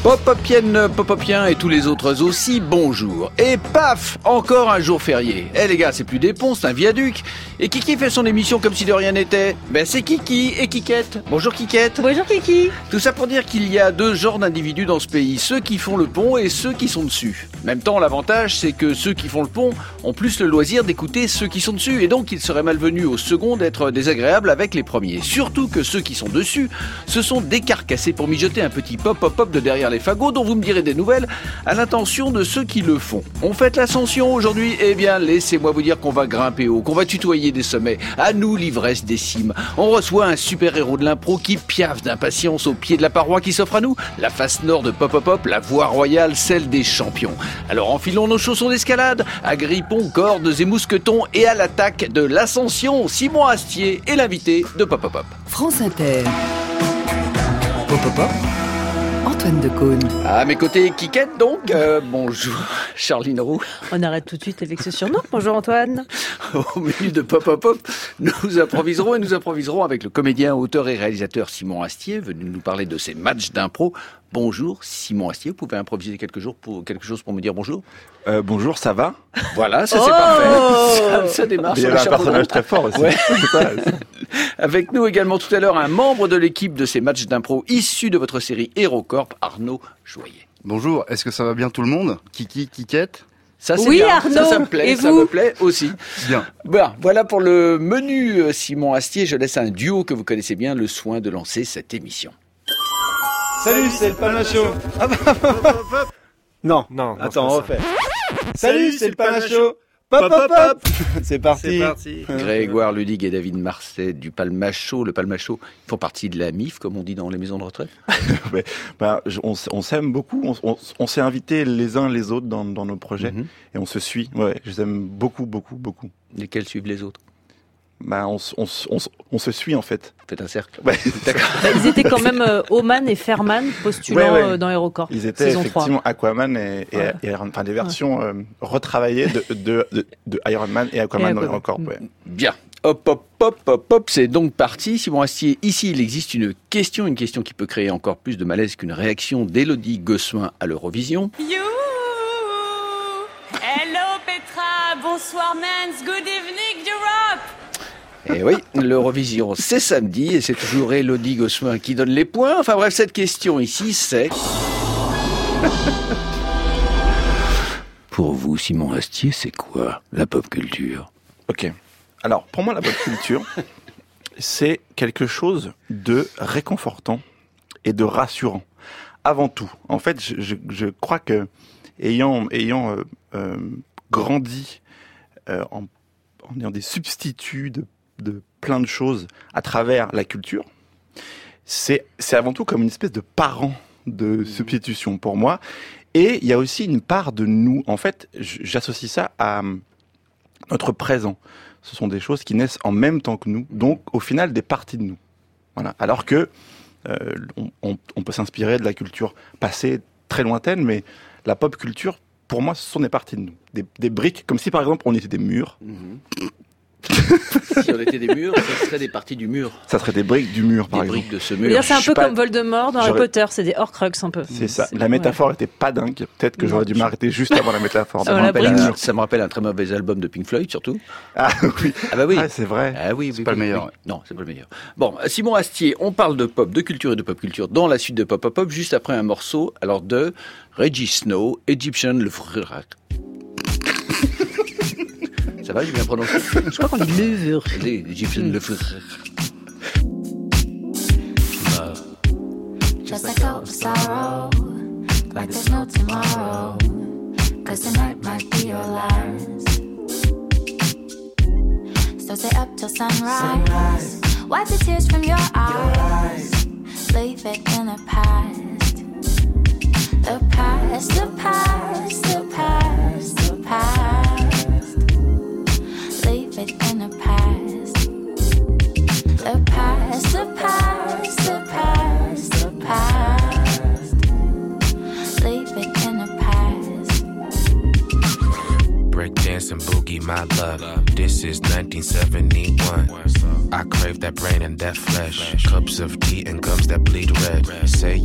Pop-Popienne, Pop-Popien et tous les autres aussi, bonjour. Et paf, encore un jour férié. Les gars, c'est plus des ponts, c'est un viaduc. Et Kiki fait son émission comme si de rien n'était. C'est Kiki et Kikette. Bonjour Kikette. Bonjour Kiki. Tout ça pour dire qu'il y a deux genres d'individus dans ce pays, ceux qui font le pont et ceux qui sont dessus. En même temps, l'avantage, c'est que ceux qui font le pont ont plus le loisir d'écouter ceux qui sont dessus. Et donc, il serait malvenu aux seconds d'être désagréable avec les premiers. Surtout que ceux qui sont dessus se sont décarcassés pour mijoter un petit pop-pop-pop de derrière les fagots dont vous me direz des nouvelles à l'intention de ceux qui le font. On fête l'ascension aujourd'hui, laissez-moi vous dire qu'on va grimper haut, qu'on va tutoyer des sommets. À nous l'ivresse des cimes. On reçoit un super-héros de l'impro qui piaffe d'impatience au pied de la paroi qui s'offre à nous, la face nord de Pop-Pop, la voie royale, celle des champions. Alors enfilons nos chaussons d'escalade, agrippons cordes et mousquetons et à l'attaque de l'ascension, Simon Astier est l'invité de Pop-Pop. France Inter. Pop-Pop. Antoine Decaune. À mes côtés, Kikette donc. Bonjour, Charline Roux. On arrête tout de suite avec ce surnom. Bonjour Antoine. Au menu de Pop-Pop, nous improviserons avec le comédien, auteur et réalisateur Simon Astier, venu nous parler de ses matchs d'impro. Bonjour Simon Astier, vous pouvez improviser quelque chose pour me dire bonjour? Bonjour, ça va? Voilà, ça c'est parfait. Ça démarre. Il y a un personnage très fort aussi. Ouais. Avec nous également tout à l'heure un membre de l'équipe de ces matchs d'impro issus de votre série HeroCorp, Arnaud Joyer. Bonjour, est-ce que ça va bien tout le monde? Kiki, Kikette? Ça, c'est oui, bien. Arnaud. Ça me plaît. Et ça vous? me plaît aussi. Bien. Bon, voilà pour le menu Simon Astier. Je laisse à un duo que vous connaissez bien le soin de lancer cette émission. Salut, c'est le Palmacho. Non, attends, on refait. Salut, c'est le Palmacho. Pop, pop, pop. C'est parti. Grégoire Ludig et David Marseille du Palmacho. Le Palmacho, ils font partie de la MIF, comme on dit dans les maisons de retraite. On s'aime beaucoup. On s'est invités les uns les autres dans nos projets et on se suit. Ouais, je les aime beaucoup, beaucoup, beaucoup. Lesquels suivent les autres? On se suit en fait. Faites un cercle. Ouais. D'accord. Ils étaient quand même Oman et Fairman postulant dans HeroCorp. Ils étaient saison effectivement 3. Aquaman et Iron, des versions retravaillées de Iron Man et Aquaman dans HeroCorp. Ouais. Bien. Hop, c'est donc parti. Simon Astier, ici, il existe une question qui peut créer encore plus de malaise qu'une réaction d'Élodie Gossuin à l'Eurovision. You! Hello Petra, bonsoir Mans, good evening Europe! Et oui, l'Eurovision, c'est samedi et c'est toujours Élodie Gossuin qui donne les points. Enfin bref, cette question ici, c'est... Pour vous, Simon Astier, c'est quoi la pop culture? Ok. Alors, pour moi, la pop culture, c'est quelque chose de réconfortant et de rassurant. Avant tout. En fait, je crois que, ayant grandi en ayant des substituts de plein de choses à travers la culture, c'est avant tout comme une espèce de parent de substitution pour moi. Et il y a aussi une part de nous. En fait, j'associe ça à notre présent. Ce sont des choses qui naissent en même temps que nous, donc au final des parties de nous. Voilà. Alors que on peut s'inspirer de la culture passée très lointaine, mais la pop culture, pour moi, ce sont des parties de nous, des briques, comme si par exemple on était des murs. Si on était des murs, ça serait des parties du mur. Ça serait des briques du mur, par exemple. Des briques de ce mur. C'est un peu comme Voldemort dans Harry Potter, c'est des Horcruxes un peu. C'est ça. La métaphore était pas dingue. Peut-être que j'aurais dû m'arrêter juste avant la métaphore. Ça me rappelle un très mauvais album de Pink Floyd, surtout. Ah oui. Ah bah oui. Ah, c'est vrai. Ah oui, c'est pas le meilleur. Oui. Non, c'est pas le meilleur. Bon, Simon Astier, on parle de pop, de culture et de pop culture dans la suite de Pop Pop Pop, juste après un morceau, alors de Reggie Snow, Egyptian Le Frère. Ça va, j'ai bien prononcé? Je crois qu'on dit levure. Egyptian Le Frère. Just like out of sorrow, like there's no tomorrow, 'cause tonight might be your last. So stay up till sunrise, wipe the tears from your eyes, leave it in the past. The past, the past, the past, the past. Leave it in the past. The past, the past, the past, the past. Leave it in the past. Breakdance and boogie, my love. This is 1971. I crave that brain and that flesh. Cups of tea and gums that bleed red. Say you rap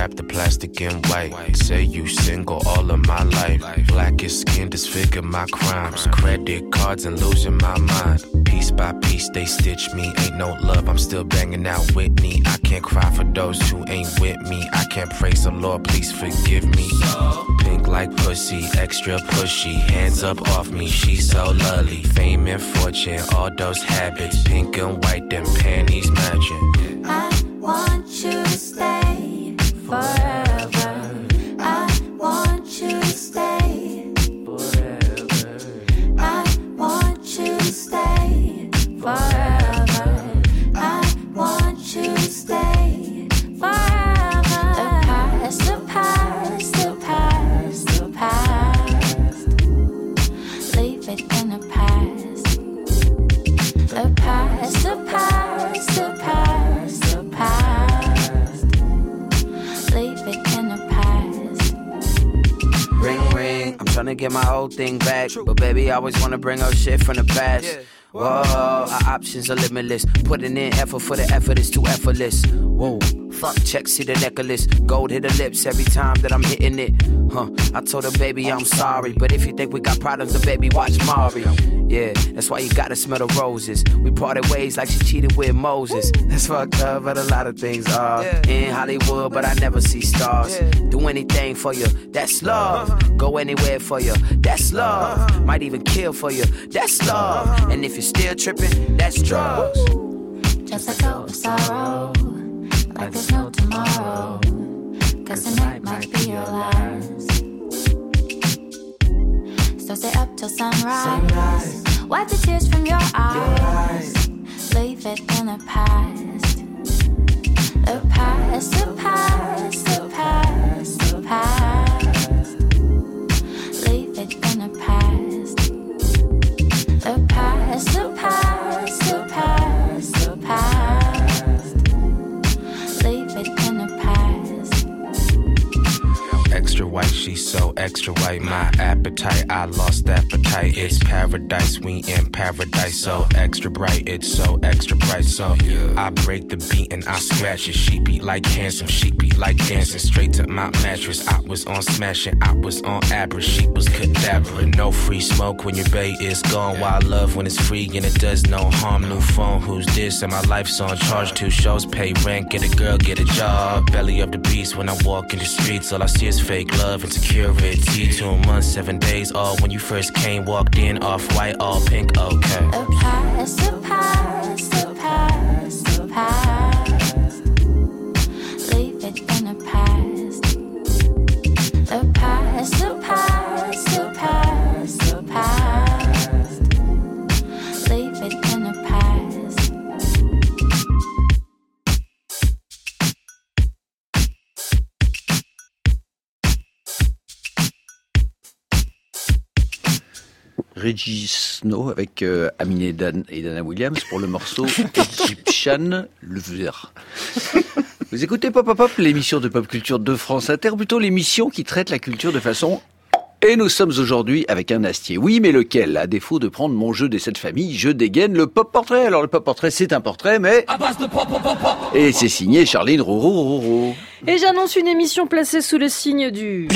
wrap the plastic in white. Say you single all of my life. Blackest skin disfigure my crimes. Credit cards and losing my mind. Piece by piece they stitch me. Ain't no love, I'm still banging out Whitney. I can't cry for those who ain't with me. I can't praise the Lord, please forgive me. Pink like pussy, extra pushy. Hands up off me, she's so lovely. Fame and fortune, all those habits. Pink and white, them panties matching. I want you to stay forever. I want you to stay forever. I want you to stay forever. I want you to stay forever. The past, the past, the past, the past. Leave it in the past. The past, the past, the past, the past. Leave it in the past. Ring, ring, I'm tryna get my old thing back. But baby, I always wanna bring up shit from the past. Whoa, our options are limitless. Putting in effort for the effort is too effortless. Whoa, fuck, check, see the necklace. Gold hit the lips every time that I'm hitting it. I told her, baby, I'm sorry. But if you think we got problems, then baby, watch Mari. Yeah, that's why you gotta smell the roses. We parted ways like she cheated with Moses. That's fucked up, but a lot of things are. In Hollywood, but I never see stars. Do anything for you, that's love. Go anywhere for you, that's love. Might even kill for you, that's love. And if you're still tripping, that's drugs. Just let go of sorrow, like there's no tomorrow. Cause tonight might be your last. So stay up till sunrise. Wipe the tears from your eyes. Leave it in the past. The past, the past, the past, the past. Leave it in the past. The past, the past, the past, the past. Leave it in the past. Extra white, she's so extra white. My appetite, I lost appetite. It's paradise, we in paradise. So extra bright, it's so extra bright. So I break the beat and I scratch it. She beat like handsome, she beat like dancing. Straight to my mattress, I was on smashing, I was on average. She was cadaver. No free smoke when your bae is gone. Wild love when it's free and it does no harm. New phone, who's this? And my life's on charge. 2 shows, pay rent, get a girl, get a job. Belly of the beast when I walk in the streets. All I see is fake love and security. 2 months, 7 days, all when you first came. Walked in, off-white, all pink, okay. The past, the past, the past, the past. Leave it in the past. The past, the past, the past, the past. Leave it in the past. Reggie Snow avec Amine et Dana Williams pour le morceau Egyptian Lover. Vous écoutez Pop Pop Pop, l'émission de pop culture de France Inter, plutôt l'émission qui traite la culture de façon... Et nous sommes aujourd'hui avec un Astier. Oui, mais lequel? À défaut de prendre mon jeu des 7 familles, je dégaine le pop portrait. Alors le pop portrait, c'est un portrait, mais... à base de pop, pop, pop, pop. Et c'est signé Charline Rouro. Et j'annonce une émission placée sous le signe du...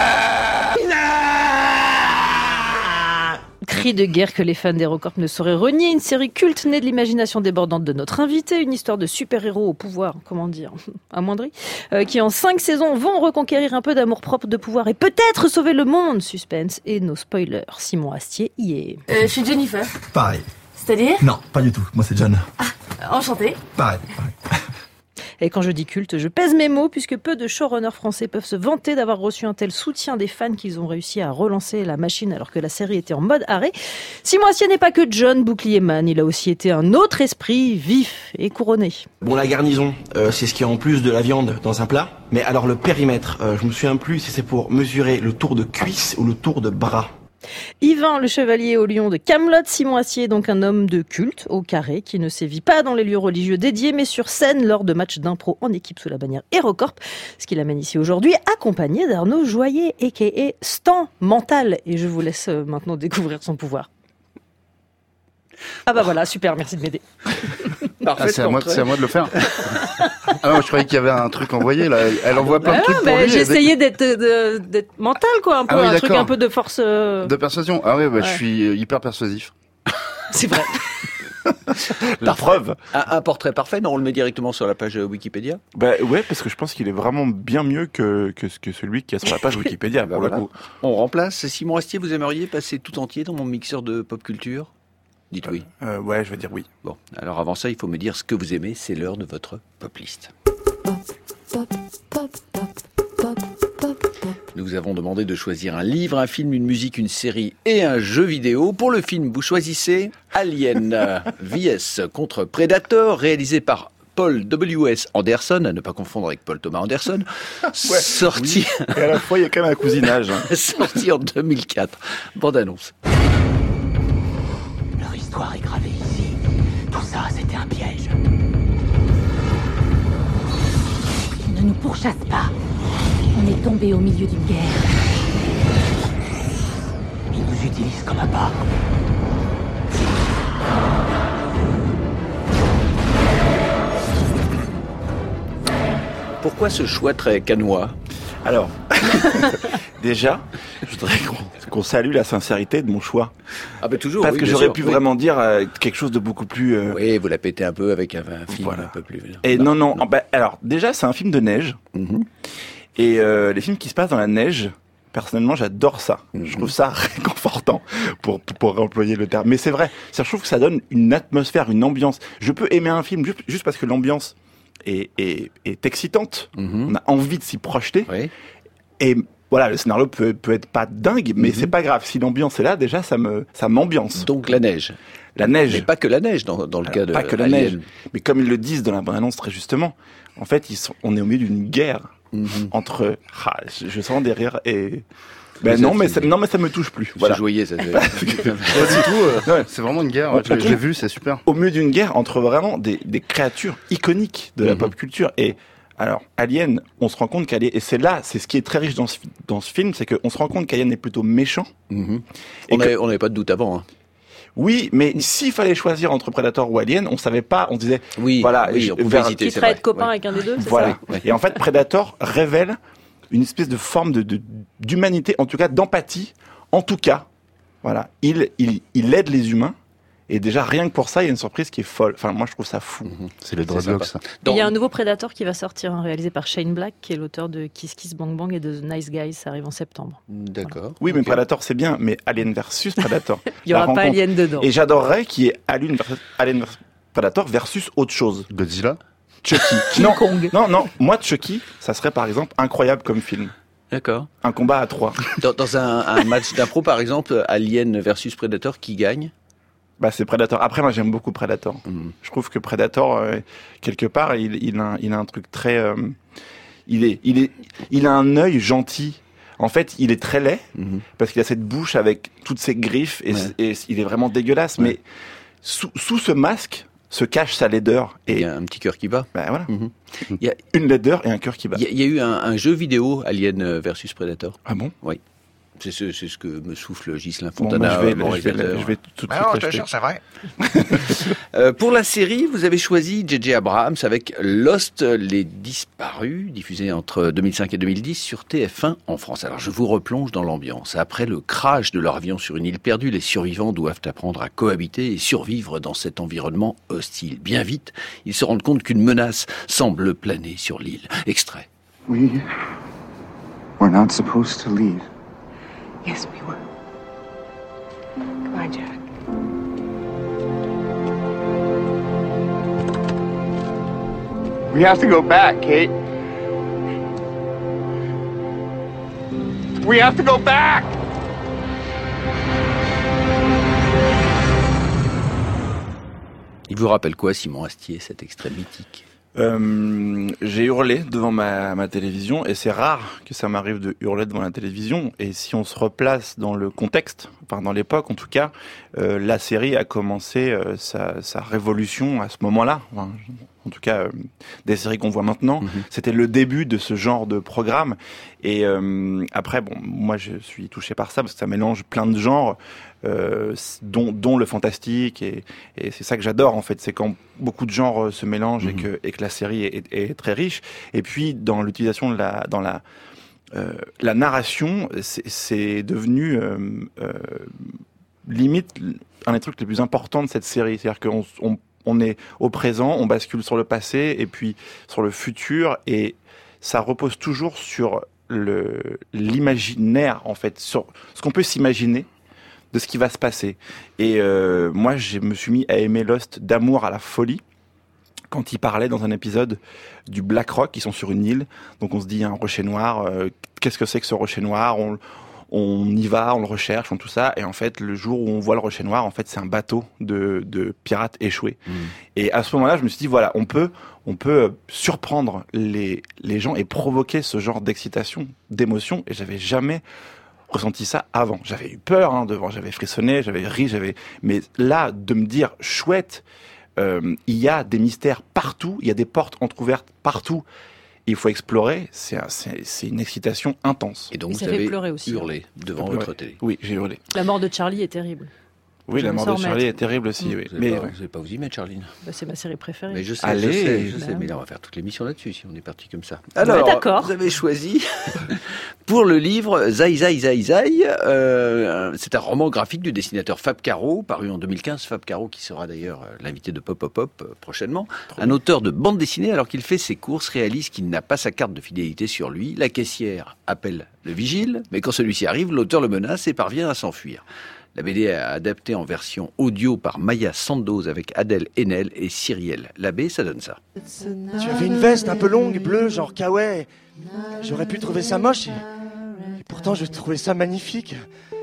Cri de guerre que les fans d'HeroCorp ne sauraient renier, une série culte née de l'imagination débordante de notre invité, une histoire de super-héros au pouvoir, comment dire, amoindri, qui en 5 saisons vont reconquérir un peu d'amour-propre, de pouvoir et peut-être sauver le monde. Suspense et nos spoilers. Simon Astier y est. Je suis Jennifer. Pareil. C'est-à-dire ? Non, pas du tout. Moi, c'est John. Ah, enchantée. Pareil. Et quand je dis culte, je pèse mes mots puisque peu de showrunners français peuvent se vanter d'avoir reçu un tel soutien des fans qu'ils ont réussi à relancer la machine alors que la série était en mode arrêt. Simon Astier n'est pas que John Bouclierman, il a aussi été un autre esprit vif et couronné. Bon, la garnison, c'est ce qui est en plus de la viande dans un plat. Mais alors le périmètre, je me souviens plus si c'est pour mesurer le tour de cuisse ou le tour de bras. Yvain, le chevalier au lion de Kaamelott. Simon Astier est donc un homme de culte au carré qui ne sévit pas dans les lieux religieux dédiés mais sur scène lors de matchs d'impro en équipe sous la bannière HeroCorp, ce qui l'amène ici aujourd'hui accompagné d'Arnaud Joyer a.k.a. Stan Mental, et je vous laisse maintenant découvrir son pouvoir. Ah bah voilà, super, merci de m'aider. Parfait. C'est à moi de le faire. Ah non, je croyais qu'il y avait un truc envoyé là. Elle envoie plein de trucs pour lui. J'ai essayé d'être mental, quoi, un peu, un truc un peu de force. De persuasion. Ah oui, je suis hyper persuasif. C'est vrai. La preuve. Un portrait parfait, non, on le met directement sur la page Wikipédia. Ouais, parce que je pense qu'il est vraiment bien mieux que celui qui est sur la page Wikipédia. Pour le coup. On remplace. Simon Astier, vous aimeriez passer tout entier dans mon mixeur de pop culture? Dites oui. Ouais, je vais dire oui. Bon, alors avant ça, il faut me dire ce que vous aimez. C'est l'heure de votre pop list. Nous vous avons demandé de choisir un livre, un film, une musique, une série et un jeu vidéo. Pour le film, vous choisissez Alien vs contre Predator, réalisé par Paul W.S. Anderson, à ne pas confondre avec Paul Thomas Anderson, sorti... Oui. Et à la fois, il y a quand même un cousinage. Sorti en 2004. Bande-annonce. Leur histoire est gravée ici. Tout ça, c'était un piège. Ils ne nous pourchassent pas. On est tombé au milieu d'une guerre. Ils nous utilisent comme appât. Pourquoi ce choix très canois? Alors, déjà, je voudrais qu'on salue la sincérité de mon choix. Ah ben toujours. Parce que j'aurais pu vraiment dire quelque chose de beaucoup plus... Oui, vous la pétez un peu avec un film un peu plus... Et non. Alors, déjà, c'est un film de neige. Mm-hmm. Et les films qui se passent dans la neige, personnellement, j'adore ça. Mm-hmm. Je trouve ça réconfortant, pour employer le terme. Mais c'est vrai, je trouve que ça donne une atmosphère, une ambiance. Je peux aimer un film juste parce que l'ambiance est excitante. Mm-hmm. On a envie de s'y projeter. Oui. Et voilà, le scénario peut être pas dingue, mais c'est pas grave. Si l'ambiance est là, déjà, ça m'ambiance. Donc la neige. La neige. Mais pas que la neige dans le cas de... Pas que la neige. Mais comme ils le disent dans la bande-annonce très justement, en fait, on est au milieu d'une guerre entre... je sens des rires et... non, mais ça me touche plus. Voilà. C'est joyeux, ça. C'est vraiment une guerre. Je l'ai vu, c'est super. Au milieu d'une guerre entre vraiment des créatures iconiques de la pop culture. Et alors, Alien, on se rend compte qu'Alien, et c'est ce qui est très riche dans ce film, c'est qu'on se rend compte qu'Alien est plutôt méchant. On n'avait pas de doute avant. Hein. Oui, mais s'il fallait choisir entre Predator ou Alien, on savait pas, on disait, voilà, on pouvait hésiter. Qui serait être copain avec un des deux, c'est voilà. ça? Et en fait, Predator révèle une espèce de forme d'humanité, en tout cas d'empathie. En tout cas, voilà, il aide les humains. Et déjà, rien que pour ça, il y a une surprise qui est folle. Enfin, moi, je trouve ça fou. C'est les dreadlocks, ça. Il y a un nouveau Predator qui va sortir, réalisé par Shane Black, qui est l'auteur de Kiss Kiss Bang Bang et de The Nice Guys. Ça arrive en septembre. D'accord. Voilà. Oui, mais Predator, c'est bien. Mais Alien versus Predator. Il n'y aura pas Alien dedans. Et j'adorerais qu'il y ait Alien versus Predator versus autre chose. Godzilla? Chucky. King Kong. Non. Moi, Chucky, ça serait par exemple incroyable comme film. D'accord. Un combat à 3. Dans un match d'impro, par exemple, Alien versus Predator, qui gagne? C'est Predator. Après, moi, j'aime beaucoup Predator. Je trouve que Predator, quelque part, il a un truc très... il a un œil gentil. En fait, il est très laid, parce qu'il a cette bouche avec toutes ses griffes, et il est vraiment dégueulasse. Mais sous ce masque se cache sa laideur. Et il y a un petit cœur qui bat. Voilà. Il y a une laideur et un cœur qui bat. Il y a eu un jeu vidéo, Alien versus Predator. Ah bon? Oui. C'est ce que me souffle Ghislain Fontana. Je vais tout de suite l'acheter. C'est vrai. Pour la série, vous avez choisi J.J. Abrams avec Lost, les disparus, diffusé entre 2005 et 2010 sur TF1 en France. Alors je vous replonge dans l'ambiance. Après le crash de leur avion sur une île perdue, les survivants doivent apprendre à cohabiter et survivre dans cet environnement hostile. Bien vite, ils se rendent compte qu'une menace semble planer sur l'île. Extrait. We were not supposed to leave. Yes, we were. Goodbye, Jack. We have to go back, Kate. We have to go back! Il vous rappelle quoi, Simon Astier, cet extrait mythique? J'ai hurlé devant ma télévision, et c'est rare que ça m'arrive de hurler devant la télévision. Et si on se replace dans le contexte, enfin dans l'époque en tout cas, la série a commencé sa révolution à ce moment-là. Enfin, en tout cas des séries qu'on voit maintenant. C'était le début de ce genre de programme. Et après, bon, moi je suis touché par ça parce que ça mélange plein de genres, dont le fantastique. Et c'est ça que j'adore en fait, c'est quand beaucoup de genres se mélangent et que la série est très riche. Et puis dans l'utilisation de la narration, c'est devenu limite un des trucs les plus importants de cette série. C'est-à-dire qu'on est au présent, on bascule sur le passé et puis sur le futur, et ça repose toujours sur l'imaginaire, en fait, sur ce qu'on peut s'imaginer de ce qui va se passer. Et moi, je me suis mis à aimer Lost d'amour à la folie quand ils parlaient dans un épisode du Black Rock. Ils sont sur une île, donc on se dit un rocher noir, qu'est-ce que c'est que ce rocher noir? On y va, on le recherche, tout ça, et en fait, le jour où on voit le rocher noir, en fait, c'est un bateau de pirates échoué. Et à ce moment-là, je me suis dit, voilà, on peut surprendre les gens et provoquer ce genre d'excitation, d'émotion, et j'avais jamais ressenti ça avant. J'avais eu peur devant, j'avais frissonné, j'avais ri, mais là, de me dire, chouette, il y a des mystères partout, il y a des portes entrouvertes partout, il faut explorer, c'est une excitation intense. Et donc vous avez hurlé devant votre télé. Oui, j'ai hurlé. La mort de Charlie est terrible. Oui, la mort de Charlie est terrible aussi. Oui. Vous n'allez pas vous y mettre, Charline. C'est ma série préférée. Mais je sais. Mais là, on va faire toute l'émission là-dessus si on est parti comme ça. Alors, d'accord. Vous avez choisi pour le livre Zai Zai Zai Zai. C'est un roman graphique du dessinateur Fab Caro, paru en 2015. Fab Caro qui sera d'ailleurs l'invité de Pop Pop Pop prochainement. Un auteur de bande dessinée, alors qu'il fait ses courses, réalise qu'il n'a pas sa carte de fidélité sur lui. La caissière appelle le vigile, mais quand celui-ci arrive, l'auteur le menace et parvient à s'enfuir. La BD est adaptée en version audio par Maya Sandoz avec Adèle Haenel et Cyrielle Labbé, ça donne ça. Tu avais une veste un peu longue, bleue, genre kawaii. J'aurais pu trouver ça moche et pourtant je trouvais ça magnifique.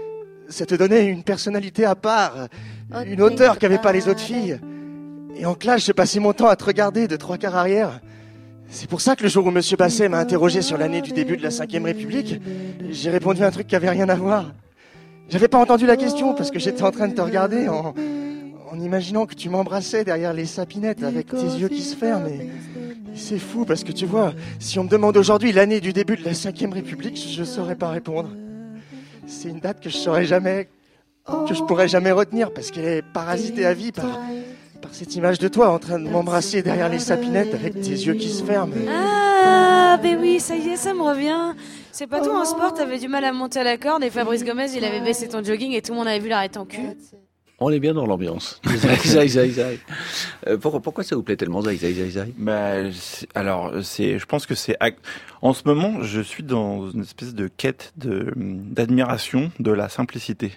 Ça te donnait une personnalité à part, une hauteur qu'avaient pas les autres filles. Et en classe, je passais mon temps à te regarder de 3/4 arrière. C'est pour ça que le jour où Monsieur Basset m'a interrogé sur l'année du début de la 5e République, j'ai répondu un truc qui avait rien à voir. J'avais pas entendu la question parce que j'étais en train de te regarder en imaginant que tu m'embrassais derrière les sapinettes avec tes yeux qui se ferment. Et c'est fou parce que tu vois, si on me demande aujourd'hui l'année du début de la 5e République, je saurais pas répondre. C'est une date que je saurais jamais, que je pourrais jamais retenir parce qu'elle est parasitée à vie par cette image de toi en train de m'embrasser derrière les sapinettes avec tes yeux qui se ferment. Ah, ben oui, ça y est, ça me revient. C'est pas tout en sport, t'avais du mal à monter à la corde et Fabrice Gomez, il avait baissé ton jogging et tout le monde avait vu l'arrêt en cul. On est bien dans l'ambiance. Zai Zai Zai. Pourquoi ça vous plaît tellement Zai Zai Zai Zai? Je pense que c'est en ce moment, je suis dans une espèce de quête d'admiration de la simplicité.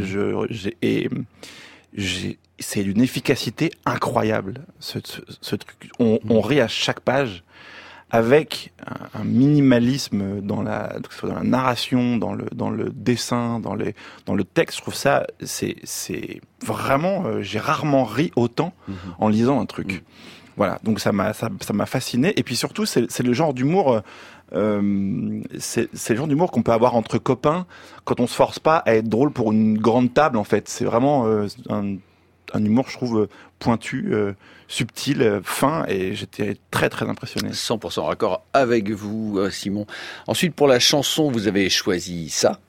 C'est d'une efficacité incroyable. Ce truc, on rit à chaque page avec un minimalisme dans la narration, dans le dessin, dans le texte. Je trouve ça, c'est vraiment, j'ai rarement ri autant en lisant un truc. Voilà, donc ça m'a fasciné. Et puis surtout, c'est le genre d'humour, c'est le genre d'humour qu'on peut avoir entre copains quand on se force pas à être drôle pour une grande table. En fait, c'est vraiment un humour, je trouve, pointu, subtil, fin, et j'étais très très impressionné. 100% raccord avec vous, Simon. Ensuite, pour la chanson, vous avez choisi ça.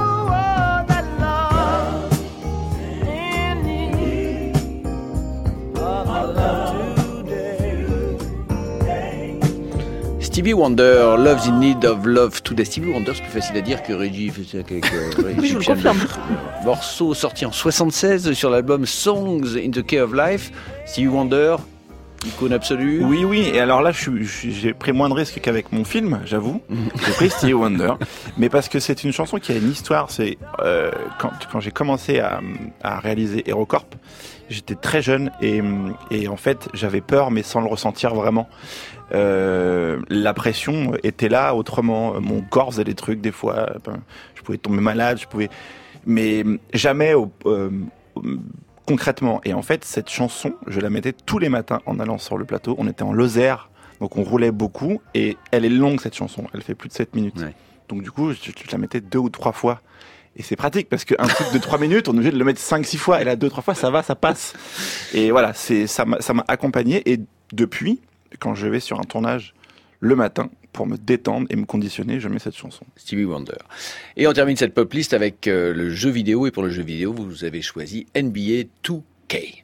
Stevie Wonder, Love's in Need of Love Today. Stevie Wonder, c'est plus facile à dire que Reggie. Oui, je le confirme. Morceau sorti en 76 sur l'album Songs in the Key of Life. Stevie Wonder, icône absolue. Oui. Et alors là, j'ai pris moins de risques qu'avec mon film, j'avoue. J'ai pris Stevie Wonder, mais parce que c'est une chanson qui a une histoire. C'est quand j'ai commencé à réaliser HeroCorp, j'étais très jeune et en fait, j'avais peur, mais sans le ressentir vraiment. La pression était là autrement, mon corps faisait des trucs des fois, je pouvais tomber malade, mais jamais concrètement. Et en fait, cette chanson, je la mettais tous les matins en allant sur le plateau. On était en Lozère, donc on roulait beaucoup, et elle est longue cette chanson, elle fait plus de 7 minutes. Ouais. Donc du coup, je la mettais 2 ou 3 fois. Et c'est pratique parce qu'un truc de 3 minutes, on est obligé de le mettre 5-6 fois. Et là, 2-3 fois, ça va, ça passe. Et voilà, ça m'a accompagné. Et depuis, quand je vais sur un tournage le matin, pour me détendre et me conditionner, je mets cette chanson. Stevie Wonder. Et on termine cette pop list avec le jeu vidéo. Et pour le jeu vidéo, vous avez choisi NBA 2K.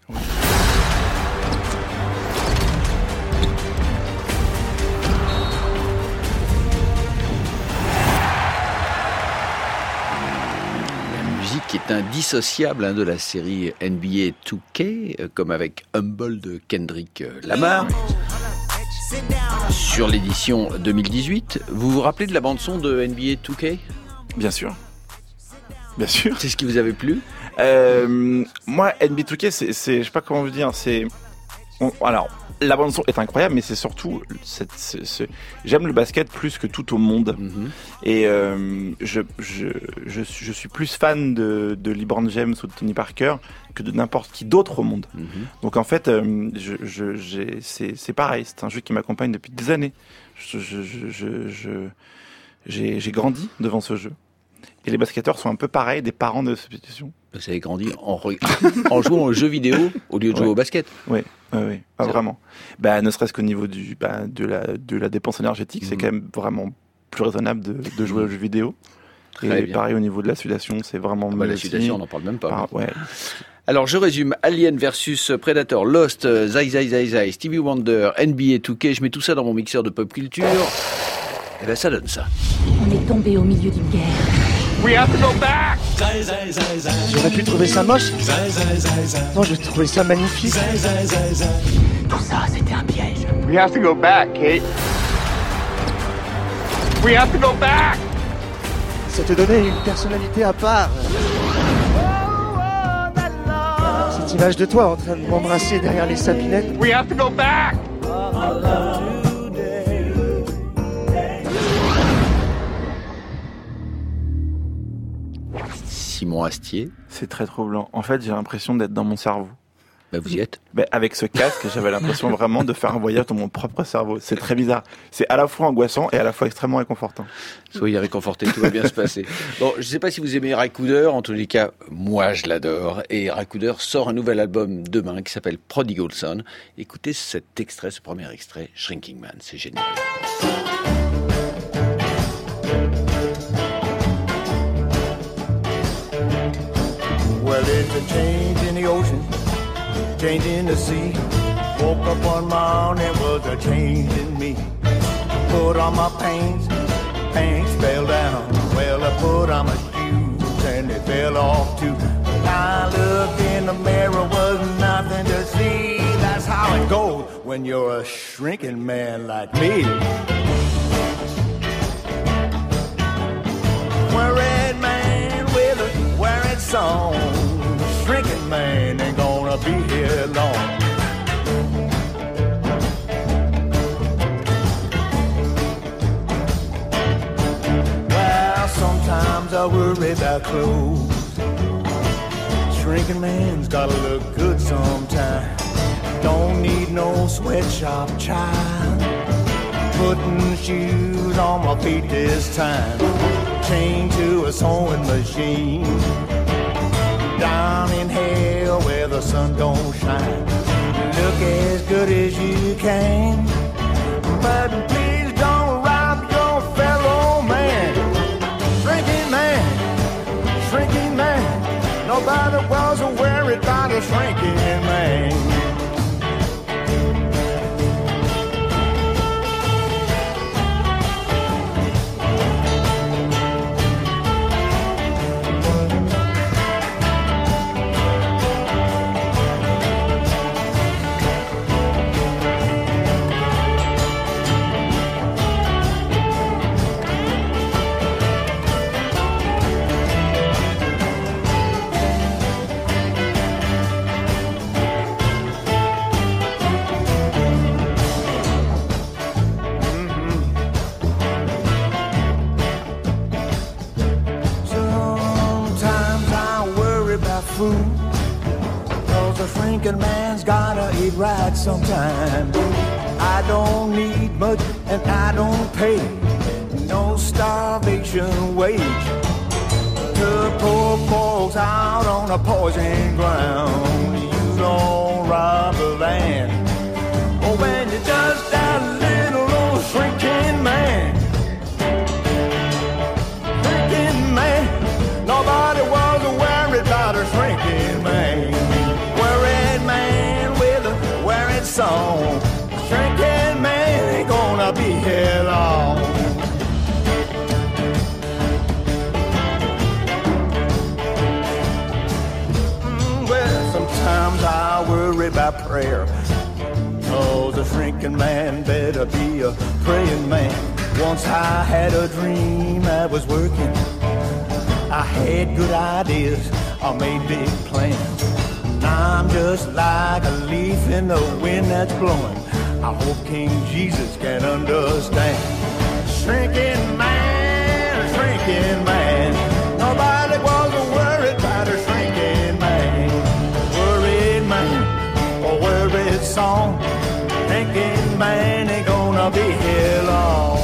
Qui est indissociable de la série NBA 2K, comme avec Humble de Kendrick Lamar. Sur l'édition 2018, vous vous rappelez de la bande-son de NBA 2K ? Bien sûr. Bien sûr. C'est ce qui vous avait plu ? Moi, NBA 2K, c'est, je sais pas comment vous dire, alors, la bande son est incroyable, mais c'est surtout j'aime le basket plus que tout au monde. Et je suis plus fan de LeBron James ou de Tony Parker que de n'importe qui d'autre au monde. Donc en fait, c'est pareil, c'est un jeu qui m'accompagne depuis des années. J'ai grandi devant ce jeu. Et les basketteurs sont un peu pareils, des parents de substitution. Vous avez grandi en jouant aux jeux vidéo au lieu de jouer au basket. Oui, vraiment. Ne serait-ce qu'au niveau de la dépense énergétique, c'est quand même vraiment plus raisonnable de jouer aux jeux vidéo. Très et bien. Pareil au niveau de la sudation, c'est vraiment mieux. La sudation, on n'en parle même pas. Ouais. Alors je résume, Alien versus Predator, Lost, Zai, Stevie Wonder, NBA 2K, je mets tout ça dans mon mixeur de pop culture. Et ben ça donne ça. On est tombé au milieu d'une guerre. We have to go back. J'aurais pu trouver ça moche. Non, je trouvais ça magnifique. Tout ça, c'était un piège. We have to go back, Kate. We have to go back. Ça te donnait une personnalité à part. Cette image de toi en train de m'embrasser derrière les sapinettes. We have to go back. Simon Astier. C'est très troublant. En fait, j'ai l'impression d'être dans mon cerveau. Vous y êtes. Avec ce casque, j'avais l'impression vraiment de faire un voyage dans mon propre cerveau. C'est très bizarre. C'est à la fois angoissant et à la fois extrêmement réconfortant. Soyez réconfortés, tout va bien se passer. Bon, je ne sais pas si vous aimez Raccoudeur, en tous les cas, moi je l'adore. Et Raccoudeur sort un nouvel album demain qui s'appelle Prodigal Son. Écoutez cet extrait, ce premier extrait, Shrinking Man, c'est génial. Well, it's a change in the ocean, change in the sea. Woke up one morning, was a change in me. Put on my pants fell down. Well, I put on my shoes and they fell off too. When I looked in the mirror, was nothing to see. That's how it goes when you're a shrinking man like me. Well, red man with a wearing song. Shrinking man ain't gonna be here long. Well, sometimes I worry about clothes. Shrinking man's gotta look good sometime. Don't need no sweatshop child. Putting shoes on my feet this time. Chained to a sewing machine. Down in hell where the sun don't shine. Look as good as you can, but please don't rob your fellow man. Shrinking man, nobody was worried about a shrinking man. Food, 'cause a shrinking man's gotta eat right sometime. I don't need much and I don't pay no starvation wage to poor folks out on a poison ground. You don't rob the land. Oh, when prayer. Oh, the shrinking man better be a praying man. Once I had a dream I was working. I had good ideas, I made big plans. Now I'm just like a leaf in the wind that's blowing. I hope King Jesus can understand. Shrinking man, nobody was worried about a shrinking man. Worried man, a worried song. Shrinking man ain't gonna be here long.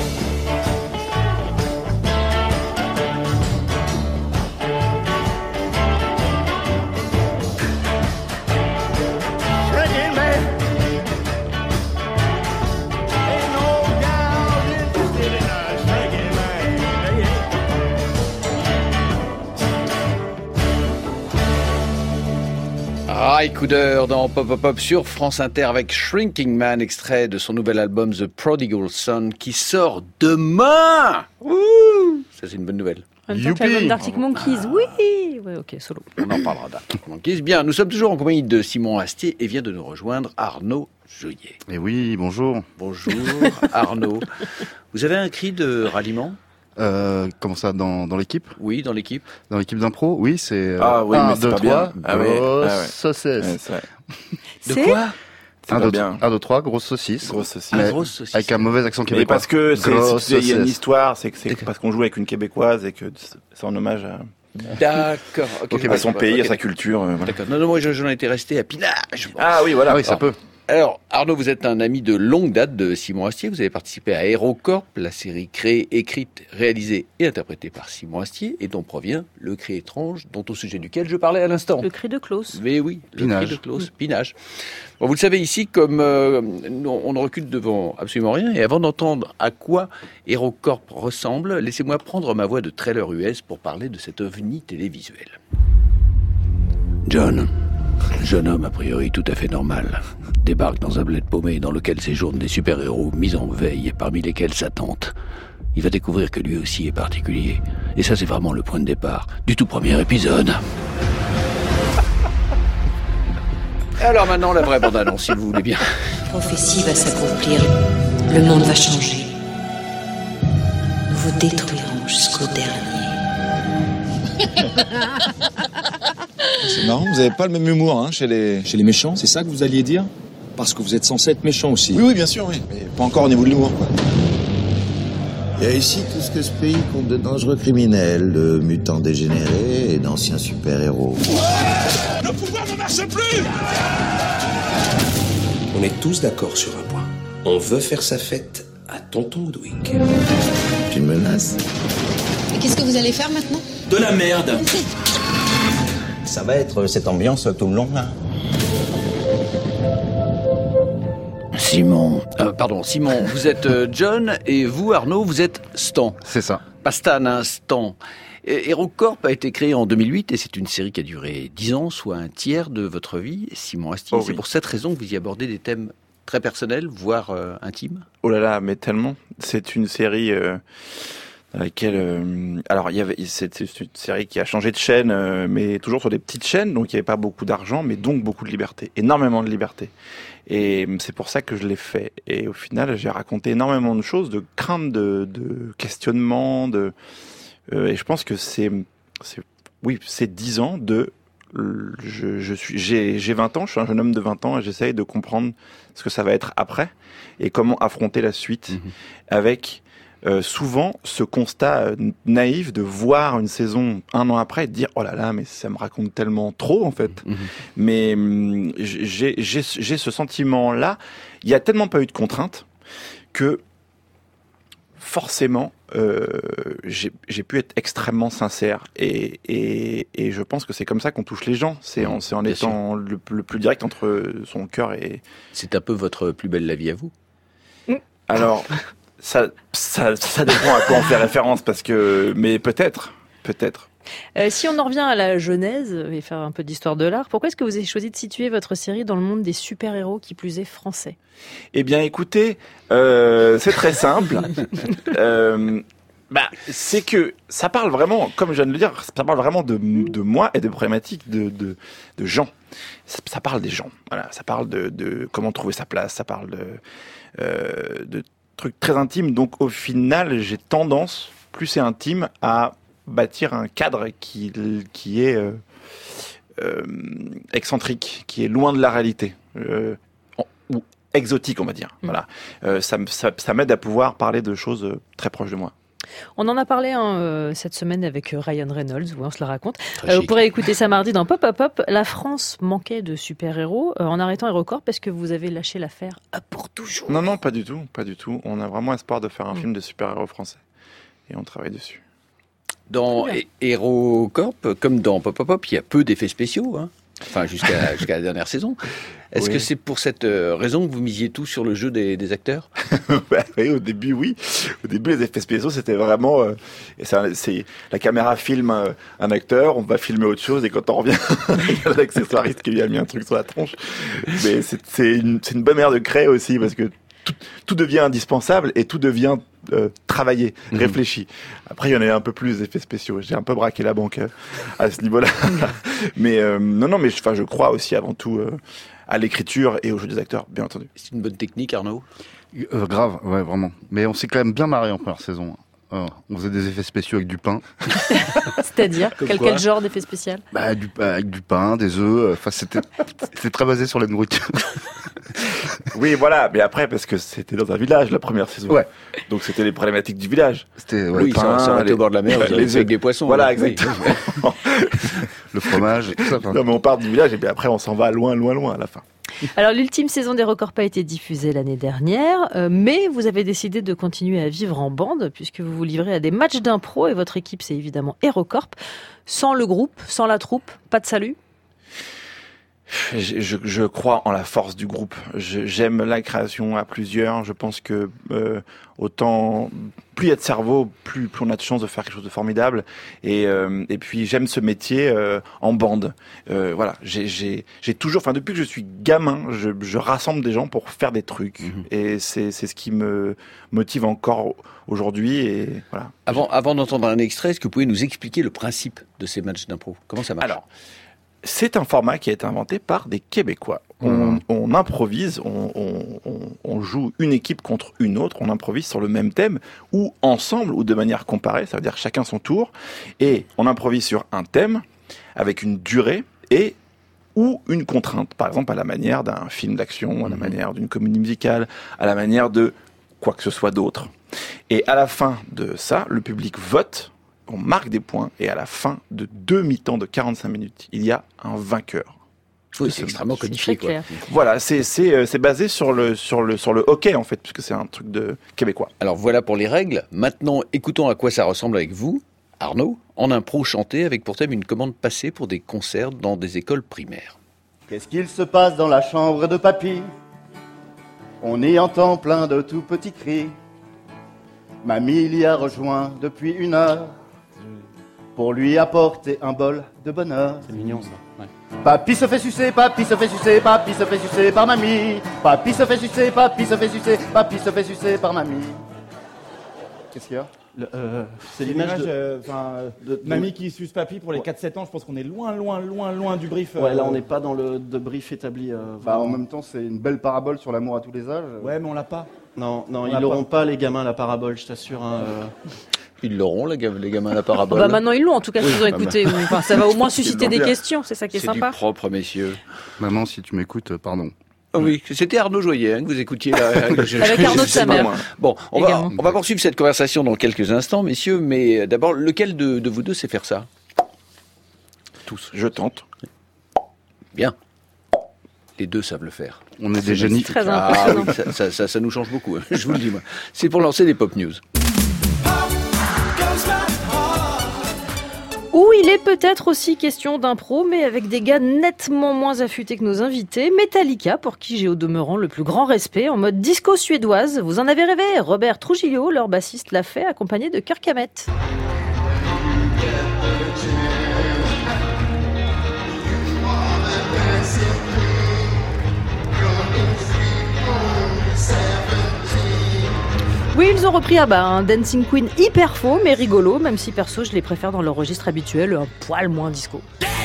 Ray Cooder dans Pop Pop Pop sur France Inter avec Shrinking Man, extrait de son nouvel album The Prodigal Son qui sort demain. Ouh, ça c'est une bonne nouvelle. En même temps que l'album d'Arctic Monkeys, oui. Ouais, ok, solo. On en parlera d'Arctic Monkeys. Bien, nous sommes toujours en compagnie de Simon Astier et vient de nous rejoindre Arnaud Joyer. Et oui, bonjour. Bonjour Arnaud. Vous avez un cri de ralliement ? Comment ça, dans l'équipe ? Oui, dans l'équipe. Dans l'équipe d'impro, oui, c'est 1, 2, 3, grosse saucisse. De quoi ? 1, 2, 3, grosse saucisse. Grosse saucisse. Grosse saucisse. Avec un mauvais accent québécois. Mais parce que il y a une histoire, c'est parce qu'on joue avec une québécoise et que c'est en hommage à... D'accord. Okay, à son pays, à sa culture. Voilà. D'accord. Non, moi j'en étais resté à Pinage. Ah oui, voilà. Ah oui, ça peut. Alors, Arnaud, vous êtes un ami de longue date de Simon Astier. Vous avez participé à HeroCorp, la série créée, écrite, réalisée et interprétée par Simon Astier, et dont provient Le Cri étrange, dont au sujet duquel je parlais à l'instant. Le cri de Klaus. Mais oui, Pinage. Le cri de Klaus, Pinage. Bon, vous le savez ici, comme on ne recule devant absolument rien, et avant d'entendre à quoi HeroCorp ressemble, laissez-moi prendre ma voix de trailer US pour parler de cet ovni télévisuel. John, jeune homme a priori tout à fait normal, débarque dans un bled paumé dans lequel séjournent des super-héros mis en veille, parmi lesquels sa tante. Il va découvrir que lui aussi est particulier. Et ça, c'est vraiment le point de départ du tout premier épisode. Alors maintenant, la vraie bande-annonce, si vous voulez bien. La prophétie va s'accomplir. Le monde va changer. Nous vous détruirons jusqu'au dernier. C'est marrant, vous n'avez pas le même humour chez les méchants. C'est ça que vous alliez dire ? Parce que vous êtes censé être méchant aussi. Oui, bien sûr, oui. Mais pas encore au niveau de l'humour, quoi. Il y a ici tout ce que ce pays compte de dangereux criminels, de mutants dégénérés et d'anciens super-héros. Le pouvoir ne marche plus ! On est tous d'accord sur un point. On veut faire sa fête à Tonton Woodwick. Tu me menaces ? Et qu'est-ce que vous allez faire maintenant ? De la merde. Ça va être cette ambiance tout le long, là. Simon, vous êtes John et vous, Arnaud, vous êtes Stan. C'est ça. Pas Stan, hein, Stan. HeroCorp a été créé en 2008 et c'est une série qui a duré 10 ans, soit un tiers de votre vie, Simon Astier. C'est pour cette raison que vous y abordez des thèmes très personnels, voire intimes. Oh là là, mais tellement. C'est une série... dans laquelle, alors c'est une série qui a changé de chaîne, mais toujours sur des petites chaînes, donc il n'y avait pas beaucoup d'argent, mais donc beaucoup de liberté, énormément de liberté. Et c'est pour ça que je l'ai fait. Et au final, j'ai raconté énormément de choses, de craintes, de questionnements, et je pense que c'est 10 ans de, j'ai 20 ans, je suis un jeune homme de 20 ans et j'essaye de comprendre ce que ça va être après et comment affronter la suite avec souvent ce constat naïf de voir une saison 1 an après et de dire oh là là mais ça me raconte tellement trop en fait. Mais j'ai ce sentiment là, il y a tellement pas eu de contraintes que forcément j'ai pu être extrêmement sincère et je pense que c'est comme ça qu'on touche les gens, c'est en étant le plus direct entre son cœur et... C'est un peu votre plus belle la vie à vous. Alors ça dépend à quoi on fait référence, mais peut-être. Si on en revient à la genèse et faire un peu d'histoire de l'art, pourquoi est-ce que vous avez choisi de situer votre série dans le monde des super-héros, qui plus est français ? Eh bien, écoutez, c'est très simple. C'est que ça parle vraiment, comme je viens de le dire, ça parle vraiment de moi et de problématiques de gens. Ça parle des gens. Voilà, ça parle de comment trouver sa place. Ça parle de trucs très intimes. Donc au final, j'ai tendance, plus c'est intime, à bâtir un cadre qui est excentrique, qui est loin de la réalité. Ou exotique, on va dire. Voilà. Ça m'aide à pouvoir parler de choses très proches de moi. On en a parlé cette semaine avec Ryan Reynolds, on se la raconte. Vous pourrez écouter ça mardi dans Pop Up Pop. La France manquait de super-héros en arrêtant HeroCorp parce que vous avez lâché l'affaire pour toujours. Non, pas du tout. On a vraiment espoir de faire un film de super-héros français. Et on travaille dessus. Dans HeroCorp, comme dans Pop Up Pop, il y a peu d'effets spéciaux, hein. Enfin, jusqu'à la dernière saison. Est-ce que c'est pour cette raison que vous misiez tout sur le jeu des acteurs? Oui, au début, oui. Au début, les effets spéciaux, c'était vraiment... c'est la caméra filme un acteur, on va filmer autre chose, et quand on revient, il y a l'accessoiriste qui lui a mis un truc sur la tronche. Mais c'est une bonne manière de créer aussi, parce que tout devient indispensable et tout devient travaillé, réfléchi. Après, il y en a un peu plus d'effets spéciaux. J'ai un peu braqué la banque à ce niveau-là. Mais mais je crois aussi avant tout à l'écriture et au jeu des acteurs, bien entendu. C'est une bonne technique, Arnaud? Grave, ouais, vraiment. Mais on s'est quand même bien marré en première saison. On faisait des effets spéciaux avec du pain. C'est-à-dire quel genre d'effet spécial? Avec du pain, des œufs. Enfin, c'était très basé sur la nourriture. Oui, voilà. Mais après, parce que c'était dans un village la première saison. Ouais. Donc c'était les problématiques du village. C'était ça aurait été au bord de la mer. Les œufs avec des poissons. Voilà, exactement. Le fromage. Tout ça, non, mais on part du village et puis après on s'en va loin à la fin. Alors, l'ultime saison d'HeroCorp a été diffusée l'année dernière, mais vous avez décidé de continuer à vivre en bande, puisque vous vous livrez à des matchs d'impro, et votre équipe, c'est évidemment HeroCorp. Sans le groupe, sans la troupe, pas de salut? Je crois en la force du groupe. J'aime la création à plusieurs. Je pense que autant plus il y a de cerveau, plus on a de chance de faire quelque chose de formidable. Et puis j'aime ce métier en bande. Voilà, j'ai toujours, depuis que je suis gamin, je rassemble des gens pour faire des trucs. Et c'est ce qui me motive encore aujourd'hui. Et voilà. Avant d'entendre un extrait, est-ce que vous pouvez nous expliquer le principe de ces matchs d'impro? Comment ça marche? Alors, c'est un format qui a été inventé par des Québécois. On improvise, on joue une équipe contre une autre, on improvise sur le même thème, ou ensemble, ou de manière comparée, ça veut dire chacun son tour, et on improvise sur un thème, avec une durée, ou une contrainte, par exemple à la manière d'un film d'action, à la manière d'une comédie musicale, à la manière de quoi que ce soit d'autre. Et à la fin de ça, le public vote, on marque des points, et à la fin de 2 mi-temps de 45 minutes, il y a un vainqueur. Oui, c'est extrêmement codifié, quoi. Voilà, c'est basé sur le hockey, en fait, puisque c'est un truc de québécois. Alors voilà pour les règles. Maintenant, écoutons à quoi ça ressemble avec vous, Arnaud, en impro chanté, avec pour thème une commande passée pour des concerts dans des écoles primaires. Qu'est-ce qu'il se passe dans la chambre de papy? On y entend plein de tout petits cris. Mamie l'y a rejoint depuis 1 heure pour lui apporter un bol de bonheur. C'est mignon ça. Ouais. Papy se fait sucer, papy se fait sucer, papy se fait sucer par mamie. Papy se fait sucer, papy se fait sucer, papy se fait sucer par mamie. Qu'est-ce qu'il y a? C'est l'image de mamie qui suce papy pour les 4-7 ans. Je pense qu'on est loin du brief. Ouais, là on n'est pas dans le brief établi. En même temps, c'est une belle parabole sur l'amour à tous les âges. Ouais, mais on l'a pas. Non, ils l'auront pas les gamins la parabole, je t'assure. Ils l'auront, les gamins, la parabole. Maintenant, ils l'ont, en tout cas, s'ils ont écouté. Enfin, ça va au moins susciter des questions, c'est ça qui est sympa. C'est du propre, messieurs. Maman, si tu m'écoutes, pardon. Oh oui, c'était Arnaud Joyer que vous écoutiez là. Avec Arnaud de sa mère. Bon, on va poursuivre cette conversation dans quelques instants, messieurs, mais d'abord, lequel de vous deux sait faire ça? Tous. Je tente. Bien. Les deux savent le faire. On est des génies. Très impressionnant. Oui, ça nous change beaucoup, je vous le dis moi. C'est pour lancer des pop news. Où il est peut-être aussi question d'impro, mais avec des gars nettement moins affûtés que nos invités. Metallica, pour qui j'ai au demeurant le plus grand respect, en mode disco suédoise. Vous en avez rêvé? Robert Trujillo, leur bassiste, l'a fait, accompagné de Kirk Hammett. Oui, ils ont repris un Dancing Queen hyper faux mais rigolo, même si perso je les préfère dans leur registre habituel, un poil moins disco.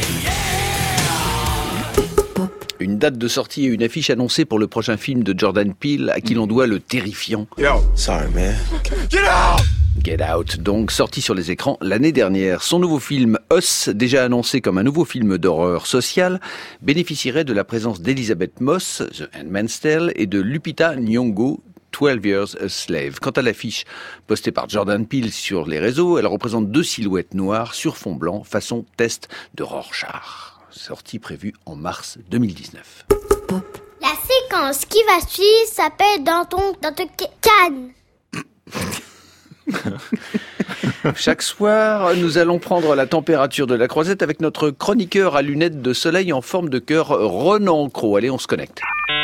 Une date de sortie et une affiche annoncée pour le prochain film de Jordan Peele, à qui l'on doit le terrifiant Yo, sorry man. Get Out! Get Out, donc sorti sur les écrans l'année dernière. Son nouveau film Us, déjà annoncé comme un nouveau film d'horreur sociale, bénéficierait de la présence d'Elizabeth Moss, The Handmaid's Tale, et de Lupita Nyong'o, 12 Years a Slave. Quant à l'affiche postée par Jordan Peele sur les réseaux, elle représente 2 silhouettes noires sur fond blanc, façon test de Rorschach. Sortie prévue en mars 2019. La séquence qui va suivre s'appelle dans ton canne. Chaque soir, nous allons prendre la température de la Croisette avec notre chroniqueur à lunettes de soleil en forme de cœur, Ronan Cros. Allez, on se connecte.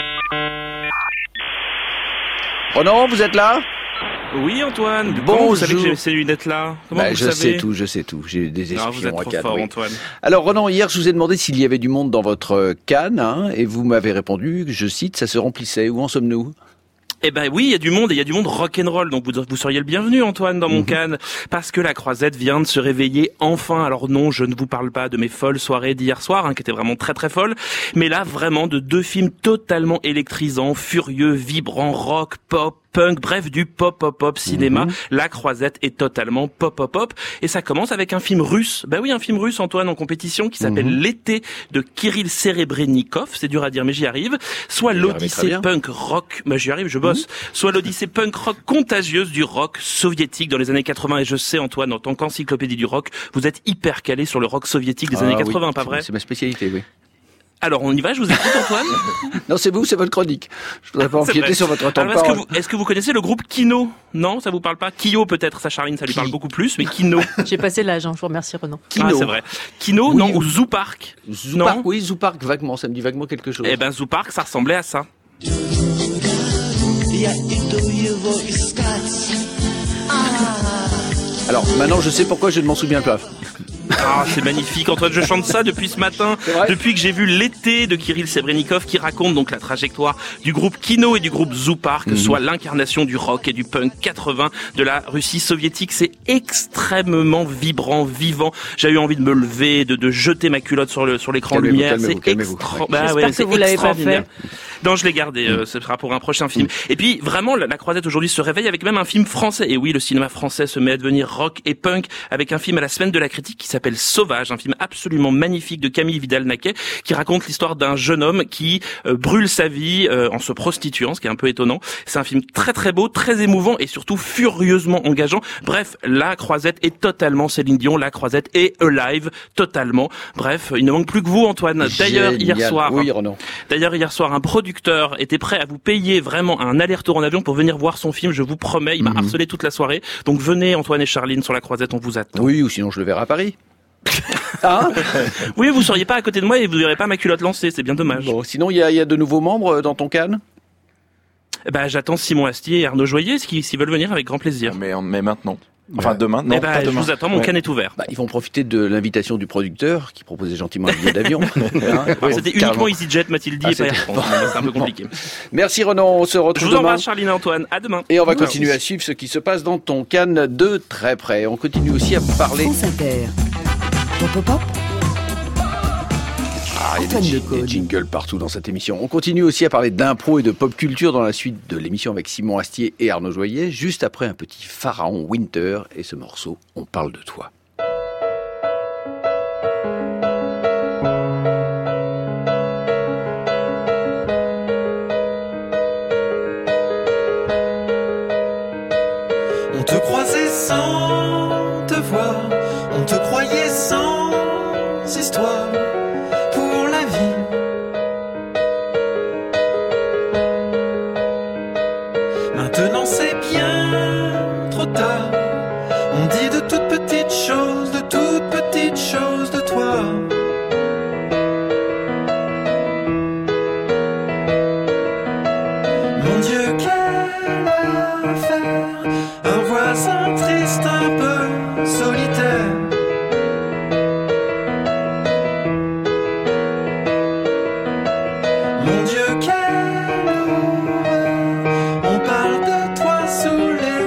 Ronan, vous êtes là ? Oui, Antoine. Bonjour. Comment vous savez que j'ai ces lunettes-là ? Comment vous je savez ? Je sais tout. J'ai des espions vous êtes à trop Cannes. fort, Oui. Antoine. Alors, Ronan, hier, je vous ai demandé s'il y avait du monde dans votre Cannes, et vous m'avez répondu, je cite, ça se remplissait. Où en sommes-nous ? Eh ben oui, il y a du monde et il y a du monde rock'n'roll. Donc vous seriez le bienvenu, Antoine, dans mon Cannes. Parce que la Croisette vient de se réveiller enfin. Alors non, je ne vous parle pas de mes folles soirées d'hier soir, qui étaient vraiment très très folles. Mais là, vraiment de 2 films totalement électrisants, furieux, vibrants, rock, pop, punk, bref, du pop cinéma. La Croisette est totalement pop. Et ça commence avec un film russe. Ben oui, un film russe, Antoine, en compétition, qui s'appelle L'été de Kirill Serebrennikov. C'est dur à dire, mais j'y arrive. Soit l'odyssée punk rock, j'y arrive, je bosse. Soit l'odyssée punk rock contagieuse du rock soviétique dans les années 80. Et je sais, Antoine, en tant qu'encyclopédie du rock, vous êtes hyper calé sur le rock soviétique des années 80, pas vrai? C'est ma spécialité, oui. Alors on y va, je vous écoute, Antoine. Non, c'est vous, c'est votre chronique. Je voudrais pas empiéter sur votre temps de parole. Est-ce que vous connaissez le groupe Kino? Non, ça vous parle pas? Kyo peut-être, ça Charline, ça lui parle beaucoup plus, mais Kino. J'ai passé l'âge, je vous remercie Renan. Kino. Ah, c'est vrai. Kino, oui, non, ou Zoo Park. Non. Oui, Zoo Park, vaguement, ça me dit vaguement quelque chose. Eh ben, Zoo Park, ça ressemblait à ça. Alors, maintenant, je sais pourquoi je ne m'en souviens pas. Ah, c'est magnifique, Antoine, je chante ça depuis ce matin, depuis que j'ai vu L'été de Kirill Serebrennikov, qui raconte donc la trajectoire du groupe Kino et du groupe Zoo Park, soit l'incarnation du rock et du punk 80 de la Russie soviétique. C'est extrêmement vibrant, vivant. J'ai eu envie de me lever, de jeter ma culotte sur l'écran lumière. C'est J'espère que vous l'avez pas fait. Non, je l'ai gardé, ce sera pour un prochain film. Et puis, vraiment, la Croisette aujourd'hui se réveille avec même un film français. Et oui, le cinéma français se met à devenir rock et punk avec un film à la semaine de la critique qui s'appelle Sauvage, un film absolument magnifique de Camille Vidal-Naquet qui raconte l'histoire d'un jeune homme qui brûle sa vie en se prostituant, ce qui est un peu étonnant. C'est un film très très beau, très émouvant et surtout furieusement engageant. Bref, la Croisette est totalement Céline Dion, la Croisette est alive totalement. Bref, il ne manque plus que vous, Antoine. D'ailleurs, hier soir, un producteur était prêt à vous payer vraiment un aller-retour en avion pour venir voir son film, je vous promets. Il m'a harcelé toute la soirée. Donc venez, Antoine et Charline, sur la Croisette, on vous attend. Oui, ou sinon je le verrai à Paris. Oui, vous seriez pas à côté de moi et vous verrez pas ma culotte lancée, c'est bien dommage. Bon, sinon, il y a de nouveaux membres dans ton Cannes? J'attends Simon Astier et Arnaud Joyer, s'ils veulent venir avec grand plaisir. Mais maintenant. Enfin, demain. Non, pas demain. Je vous attends, mon Cannes est ouvert. Ils vont profiter de l'invitation du producteur qui proposait gentiment un billet d'avion. C'était uniquement EasyJet, Mathilde dit, et pas Air France. C'est un peu compliqué. Merci Renan, on se retrouve demain. Je vous embrasse, embrasse, Charline et Antoine. À demain. Et on va continuer à suivre ce qui se passe dans ton Cannes de très près. On continue aussi à parler. France Inter. Pop. Il y a des jingles partout dans cette émission. On continue aussi à parler d'impro et de pop culture dans la suite de l'émission avec Simon Astier et Arnaud Joyer, juste après un petit Pharaon Winter et ce morceau, On parle de toi. On te croisait sans te voir, on te croyait sans histoire. Maintenant c'est bien trop tard. On dit de toutes petites choses de toi. Mon Dieu, quelle affaire. Un voisin triste, un peu solitaire. Mon Dieu, quelle horreur. On parle de toi sous les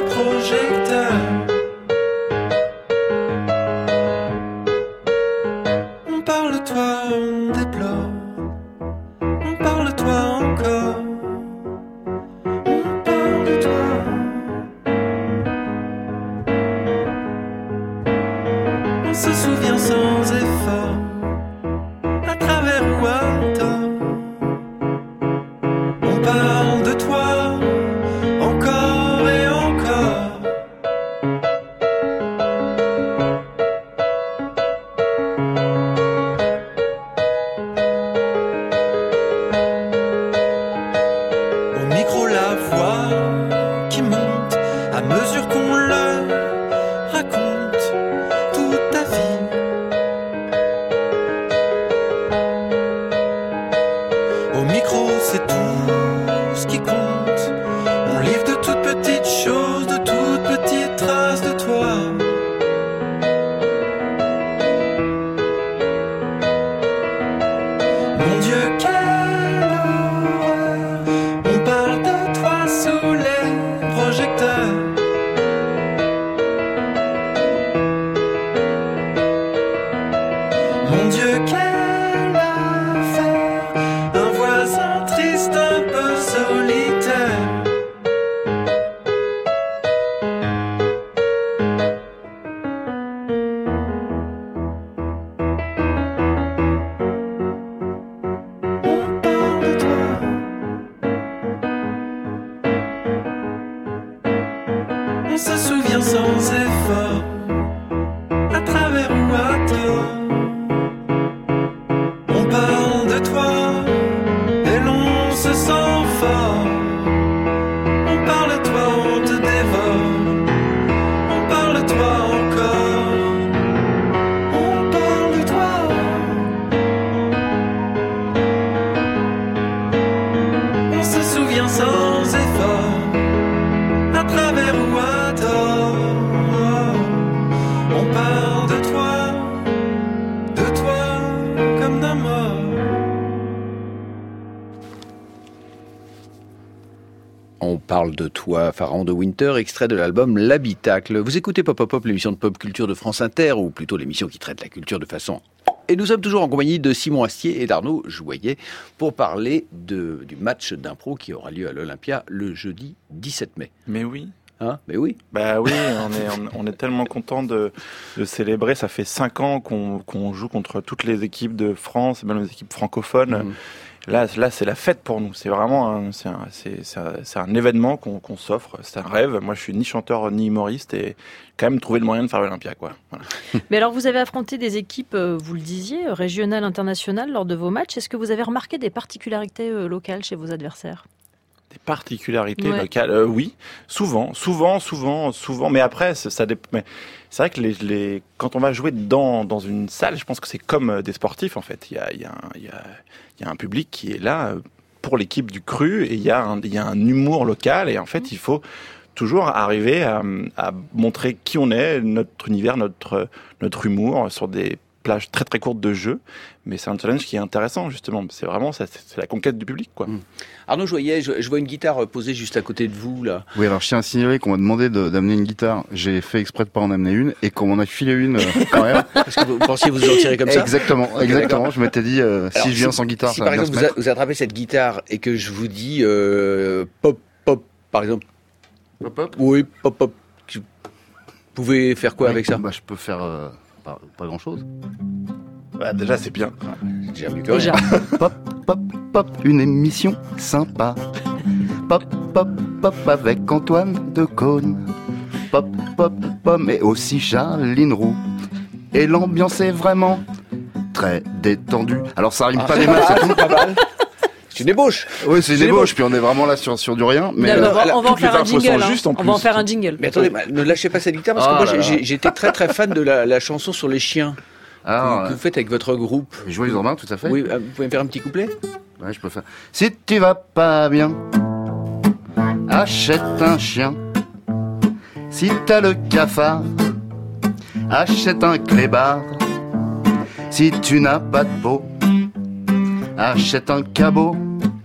parle de toi, Pharaon de Winter, extrait de l'album L'Habitacle. Vous écoutez Pop Pop Pop, l'émission de pop culture de France Inter, ou plutôt l'émission qui traite la culture de façon... Et nous sommes toujours en compagnie de Simon Astier et d'Arnaud Joyer pour parler du match d'impro qui aura lieu à l'Olympia le jeudi 17 mai. Mais oui. Hein? Mais oui. Bah oui, on est tellement content de célébrer. Ça fait 5 ans qu'on joue contre toutes les équipes de France, même les équipes francophones. Là, c'est la fête pour nous. C'est vraiment c'est un événement qu'on s'offre. C'est un rêve. Moi, je suis ni chanteur ni humoriste et quand même trouver le moyen de faire l'Olympia, quoi. Voilà. Mais alors, vous avez affronté des équipes, vous le disiez, régionales, internationales lors de vos matchs. Est-ce que vous avez remarqué des particularités locales chez vos adversaires? Des particularités locales, oui, souvent. Mais après, ça dépend. Mais c'est vrai que quand on va jouer dans une salle, je pense que c'est comme des sportifs en fait. Il y a un public qui est là pour l'équipe du Cru et il y a un humour local et en fait il faut toujours arriver à montrer qui on est, notre univers, notre humour sur des plages très très courtes de jeu, mais c'est un challenge qui est intéressant justement. C'est vraiment c'est la conquête du public, quoi. Arnaud Joyer, je vois une guitare posée juste à côté de vous là. Oui, alors je tiens à signaler qu'on m'a demandé d'amener une guitare. J'ai fait exprès de pas en amener une et qu'on m'en a filé une quand même. Parce que vous pensiez vous en tirer comme ça? Exactement. Je m'étais dit si je viens sans guitare, si ça par va exemple vous attrapez cette guitare et que je vous dis pop pop par exemple. Pop pop. Oui, pop pop. Vous pouvez faire quoi avec ça? Je peux faire pas grand chose. Bah, déjà c'est bien. Déjà mieux que rien. Pop pop pop, une émission sympa. Pop pop pop avec Antoine Decaune. Pop pop pop, mais aussi Charline Roux. Et l'ambiance est vraiment très détendue. Alors ça rime pas des masses, c'est tout. Pas mal. C'est une ébauche. Oui, c'est une ébauche. Puis on est vraiment là sur du rien. Mais on va en faire un jingle. On va en faire un jingle. Mais attendez, ne lâchez pas cette guitare parce que moi j'étais très très fan de la chanson sur les chiens. Que vous faites avec votre groupe. Joyeux Urbain, tout à fait. Oui, vous pouvez me faire un petit couplet? Ouais, je peux faire. Si tu vas pas bien, achète un chien. Si t'as le cafard, achète un clébard. Si tu n'as pas de peau, achète un cabot.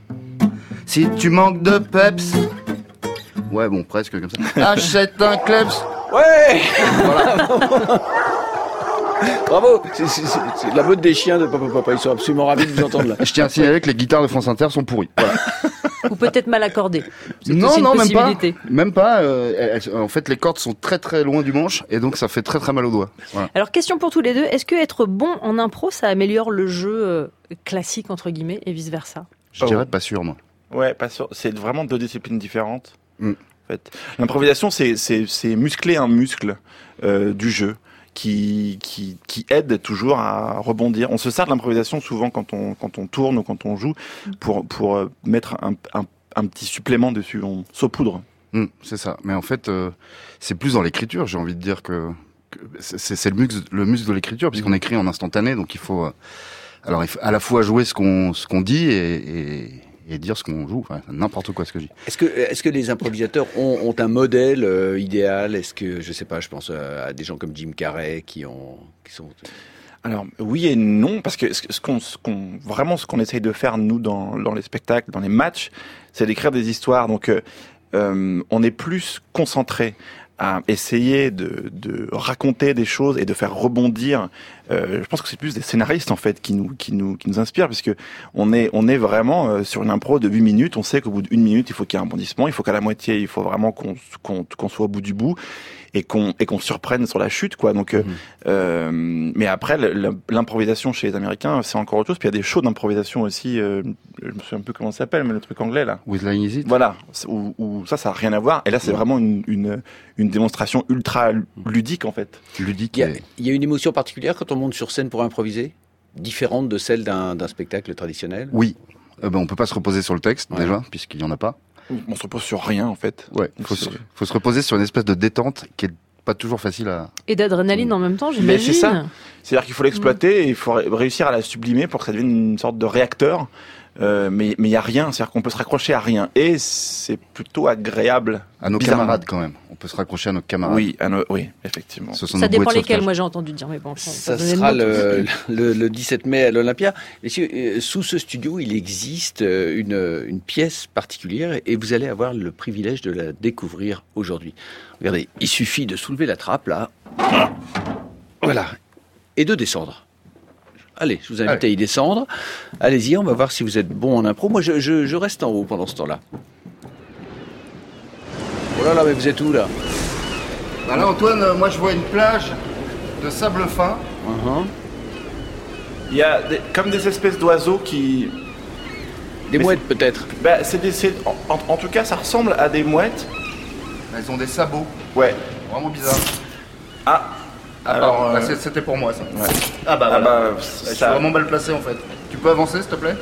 Si tu manques de peps, ouais bon presque comme ça, achète un kleps. Ouais. Voilà. Bravo, c'est la mode des chiens de Papa, ils sont absolument ravis de vous entendre là. Je tiens à signaler que les guitares de France Inter sont pourries. Voilà. Ou peut-être mal accordées. Non, même pas. En fait, les cordes sont très très loin du manche et donc ça fait très très mal aux doigts. Voilà. Alors, question pour tous les deux, est-ce que être bon en impro, ça améliore le jeu classique entre guillemets et vice versa? Je dirais pas sûr, moi. Ouais, pas sûr. C'est vraiment deux disciplines différentes. En fait, l'improvisation, c'est muscler un muscle du jeu. Qui aide toujours à rebondir. On se sert de l'improvisation souvent quand on tourne ou quand on joue pour mettre un petit supplément dessus. On saupoudre. C'est ça. Mais en fait, c'est plus dans l'écriture. J'ai envie de dire que c'est le muscle de l'écriture puisqu'on écrit en instantané. Donc il faut à la fois jouer ce qu'on dit et dire ce qu'on joue, enfin, n'importe quoi ce que je dis. Est-ce que les improvisateurs ont un modèle idéal? Est-ce que, je sais pas, je pense à des gens comme Jim Carrey qui sont... Alors, oui et non, parce que ce qu'on essaye de faire, nous, dans les spectacles, dans les matchs, c'est d'écrire des histoires. Donc, on est plus concentré à essayer de raconter des choses et de faire rebondir. Je pense que c'est plus des scénaristes en fait qui nous inspirent, puisque on est vraiment sur une impro de 8 minutes. On sait qu'au bout d'1 minute, il faut qu'il y ait un rebondissement, il faut qu'à la moitié, il faut vraiment qu'on soit au bout du bout et qu'on surprenne sur la chute, quoi. Donc, mais après, l'improvisation chez les Américains, c'est encore autre chose. Puis il y a des shows d'improvisation aussi. Je me souviens un peu comment ça s'appelle, mais le truc anglais là. With Line Is It. Voilà, où ça a rien à voir. Et là, c'est vraiment une démonstration ultra ludique en fait. Ludique. Il y a une émotion particulière quand on monte sur scène pour improviser, différente de celle d'un spectacle traditionnel. Oui. On peut pas se reposer sur le texte déjà, puisqu'il y en a pas. On se repose sur rien en fait. Ouais. Faut se reposer sur une espèce de détente qui est pas toujours facile à... Et d'adrénaline en même temps, j'imagine. Mais c'est ça. C'est-à-dire qu'il faut l'exploiter et il faut réussir à la sublimer pour que ça devienne une sorte de réacteur mais il y a rien, c'est-à-dire qu'on peut se raccrocher à rien, et c'est plutôt agréable. À nos camarades quand même. On peut se raccrocher à nos camarades. Oui, effectivement. Ça dépend lesquels, moi j'ai entendu dire, mais bon. Ça sera le 17 mai à l'Olympia. Messieurs, sous ce studio, il existe une pièce particulière et vous allez avoir le privilège de la découvrir aujourd'hui. Regardez, il suffit de soulever la trappe là, voilà, et de descendre. Allez, je vous invite à y descendre. Allez-y, on va voir si vous êtes bon en impro. Moi, je reste en haut pendant ce temps-là. Oh là là, mais vous êtes où là? Bah là, Antoine, moi je vois une plage de sable fin. Il y a comme des espèces d'oiseaux qui... Des mouettes peut-être? En tout cas, ça ressemble à des mouettes. Elles ont des sabots. Ouais. Vraiment bizarre. Alors, c'était pour moi ça. Ouais. Je suis vraiment mal placé en fait. Tu peux avancer s'il te plaît?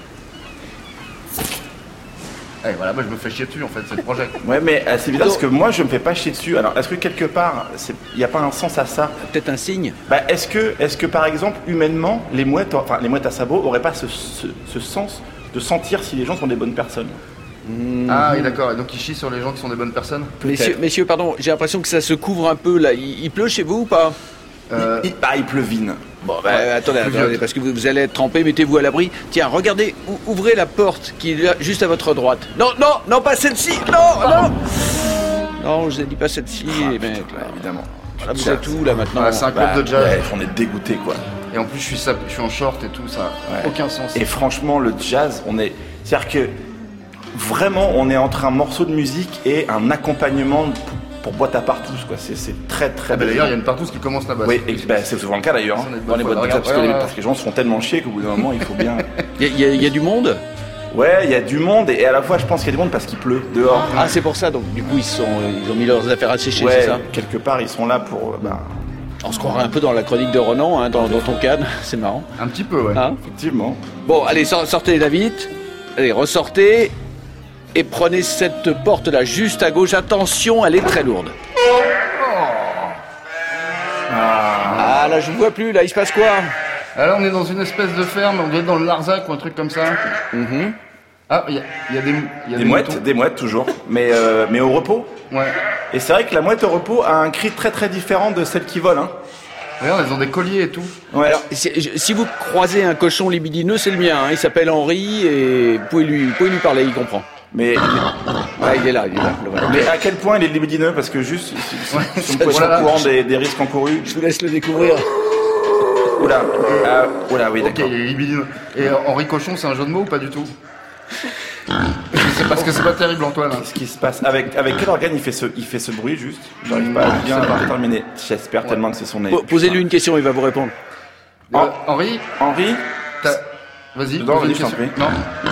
Voilà, moi je me fais chier dessus en fait, c'est le projet. Ouais, mais c'est bizarre parce que moi je me fais pas chier dessus. Alors est-ce que quelque part, il n'y a pas un sens à ça? Peut-être un signe. Est-ce que par exemple, humainement, les mouettes à sabots auraient pas ce sens de sentir si les gens sont des bonnes personnes? Ah oui, d'accord, et donc ils chient sur les gens qui sont des bonnes personnes? Messieurs, pardon, j'ai l'impression que ça se couvre un peu là. Il pleut chez vous ou pas? Il pleuvine. Bon, attendez, parce que vous allez être trempés, mettez-vous à l'abri. Tiens, regardez, ouvrez la porte qui est là, juste à votre droite. Non, pas celle-ci. Non, je vous ai dit pas celle-ci, les mecs. Là. Évidemment. Là, vous êtes où là maintenant? C'est un club de jazz. On est dégoûté quoi. Et en plus je suis en short et tout, ça n'a aucun sens. Et franchement, le jazz, c'est-à-dire que vraiment, on est entre un morceau de musique et un accompagnement pour boîte à partous, quoi. C'est très très bien. D'ailleurs, il y a une partouze qui commence là-bas. Oui, c'est souvent le cas d'ailleurs. Dans les boîtes à partous, parce que les gens se font tellement chier qu'au bout d'un moment, il faut bien. Il y a du monde? Ouais, il y a du monde et à la fois, je pense qu'il y a du monde parce qu'il pleut dehors. Ah, c'est pour ça. Donc, du coup, ils ont mis leurs affaires à sécher, c'est ça? Quelque part, ils sont là pour. On se croirait un peu dans la chronique de Ronan, dans ton cadre. C'est marrant. Un petit peu, ouais. Effectivement. Bon, allez, sortez la vite. Allez, ressortez. Et prenez cette porte-là, juste à gauche. Attention, elle est très lourde. Là, je ne vois plus. Là, il se passe quoi? Alors, on est dans une espèce de ferme. On doit être dans le Larzac ou un truc comme ça. Ah, il y a des mouettes. Des mouettes, toujours. Mais au repos. Ouais. Et c'est vrai que la mouette au repos a un cri très très différent de celle qui vole. Regarde, elles ont des colliers et tout. Ouais. Alors, si vous croisez un cochon libidineux, c'est le mien. Il s'appelle Henri et vous pouvez lui parler, il comprend. Mais il est là. Mais à quel point il est libidineux? Parce que juste, si on peut être au courant des risques encourus. Je vous laisse le découvrir. Oula, oui, d'accord. Ok, il est libidineux. Et Henri Cochon, c'est un jeu de mots ou pas du tout? C'est parce que c'est pas terrible, Antoine. Qu'est-ce qui se passe? Avec quel organe il fait ce bruit juste? J'arrive pas à bien déterminer. J'espère tellement que c'est son nez. Posez-lui une question, il va vous répondre. Henri, vas-y. Non, je t'en prie. Non.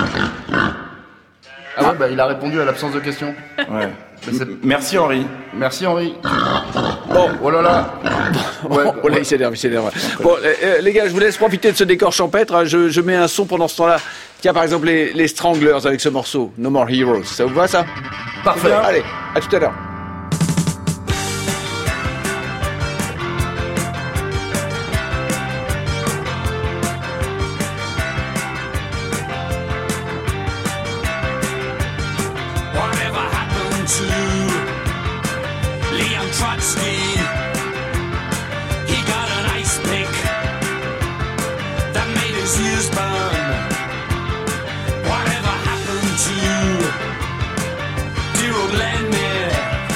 Il a répondu à l'absence de questions. Ouais. Merci Henri. Merci Henri. Bon, oh là là. Il s'énerve. Bon, les gars, je vous laisse profiter de ce décor champêtre. Je mets un son pendant ce temps-là. Tiens, par exemple, les Stranglers avec ce morceau, No More Heroes. Ça vous va, ça? Parfait. Allez, à tout à l'heure. Whatever happened to dear old Lenny?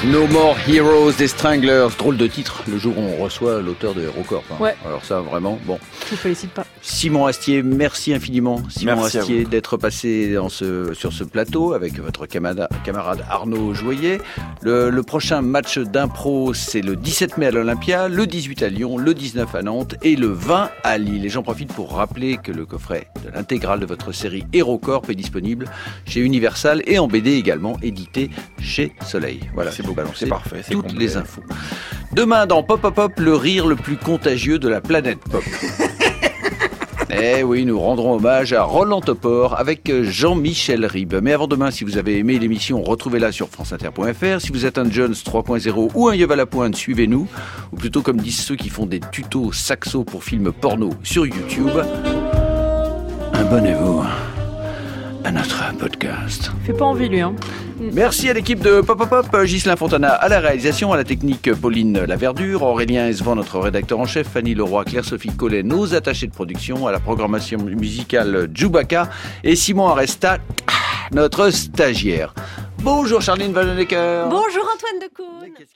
No More Heroes des Stranglers. Drôle de titre, le jour où on reçoit l'auteur de HeroCorp. Hein. Ouais. Alors ça, vraiment, bon. Je vous félicite pas. Simon Astier, merci infiniment, Simon Merci Astier, d'être passé sur ce plateau avec votre camarade Arnaud Joyer. Le prochain match d'impro, c'est le 17 mai à l'Olympia, le 18 à Lyon, le 19 à Nantes et le 20 à Lille. Et j'en profite pour rappeler que le coffret de l'intégrale de votre série HeroCorp est disponible chez Universal et en BD également, édité chez Soleil. Voilà, c'est beau, c'est parfait, c'est toutes complet. les infos. Demain dans Pop Pop Pop, le rire le plus contagieux de la planète Pop. Eh oui, nous rendrons hommage à Roland Topor avec Jean-Michel Ribes. Mais avant demain, si vous avez aimé l'émission, retrouvez-la sur franceinter.fr. Si vous êtes un Jones 3.0 ou un Yves à la pointe, suivez-nous. Ou plutôt comme disent ceux qui font des tutos saxo pour films porno sur YouTube, abonnez-vous à notre podcast. Il fait pas envie lui, hein. Merci à l'équipe de Pop Pop Pop, Ghislain Fontana à la réalisation, à la technique Pauline Laverdure, Aurélien Esvan, notre rédacteur en chef, Fanny Leroy, Claire-Sophie Collet, nos attachés de production, à la programmation musicale Djoubaka et Simon Aresta, notre stagiaire. Bonjour Charline Vanhoenacker. Bonjour Antoine Decaune.